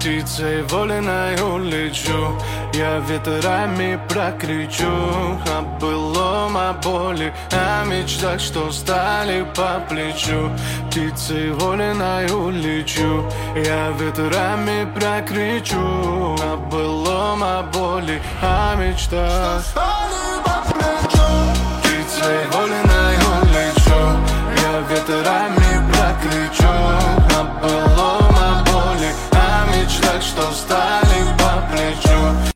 Птицей вольной улечу, я ветрами прокричу о былом, о боли, о мечтах, что стали по плечу. Птицей вольной улечу, я ветрами прокричу о былом, о боли, о мечтах, что стали по плечу. Птицей вольной